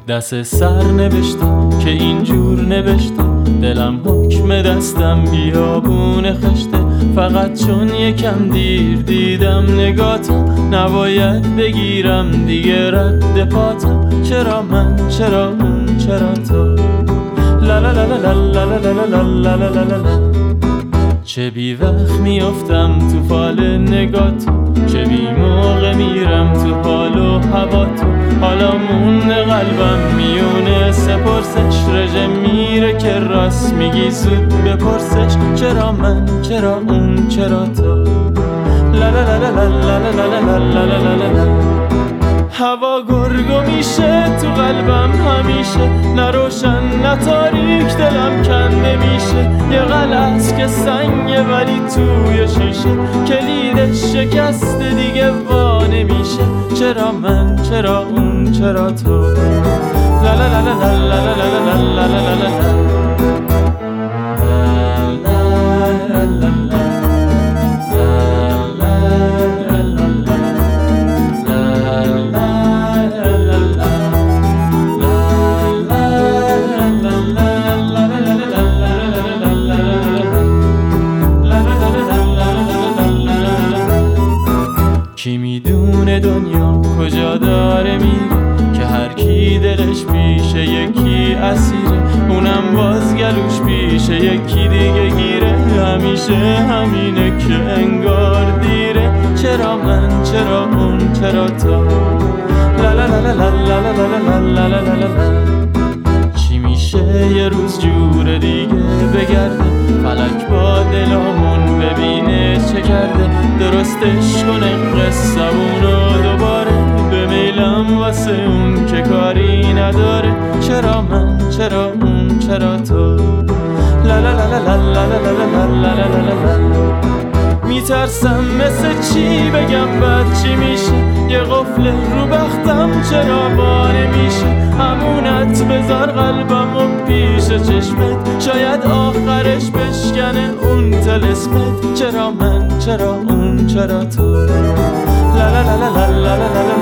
دست سر نوشته که اینجور نوشته دلم حکم دستم بیابون خشته فقط چون یکم دیر دیدم نگاتو نباید بگیرم دیگه رد پاتو چرا من چرا اون چرا تو لا لا لا لا لا لا لا لا لا لا لا لا چه بی وقت میافتم تو فال نگاتو چه بی موقع میرم تو حال و هوا تو حالا مون قلبم میونه سپرسش رژه میره که راست میگی زود بپرسش چرا من چرا اون چرا تو لا لا لا لا لا لا لا لا لا لا لا هوا گرگو میشه تو قلبم همیشه نه روشن نه تاریک دلم کنده میشه یه غلط که سنگه ولی توی شیشه کلیدش شکسته دیگه وا نمیشه چرا من چرا اون چرا تو لا لا لا لا لا لا لا لا لا لا لا کی میدونه دنیا کجا داره میره که هر کی دلش پیشه یکی اسیره اونم باز گلوش پیشه یکی دیگه گیره همیشه همینه که انگار دیره چرا من چرا اون چرا تو لا لا لا لا لا لا لا لا لا لا لا چی میشه یه روز جور دیگه بگرده فلک با دلمون ببینه چه کرده درستش کنه قصه‌مونو دوباره به میلم واسه اون که کاری نداره چرا من چرا اون چرا تو لا لا لا لا لا لا لا لا لا لا میترسم مثل چی بگم بعد چی میشه یه قفل رو بختم چرا باره میشه همونت بذار قلبم و پیش چشمت شاید آخرش بشکنه اون طلسمت چرا من چرا اون چرا تو لا لا لا لا لا لا لا